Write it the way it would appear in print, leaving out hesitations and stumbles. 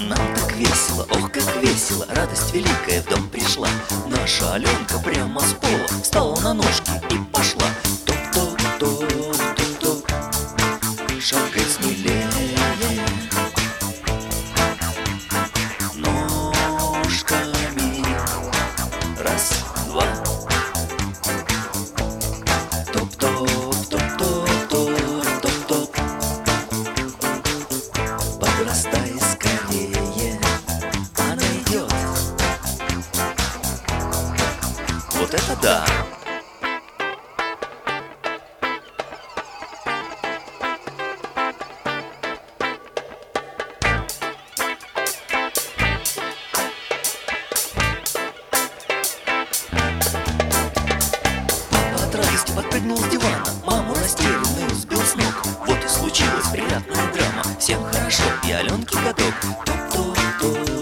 Нам так весело, ох, как весело, радость великая в дом пришла. Наша Аленка прямо с пола встала на ножки и пошла. Топ-топ-топ-топ-топ, шагай смелее, ножками, раз, два. Топ-топ-топ-топ-топ-топ, подрастай скорее, она идет. Вот это да! Папа от радости подпрыгнул с дивана, маму растерянную сбил с ног. Вот и случилась приятная драма. Всем хорошо, и Аленке годок. Топ-топ-топ.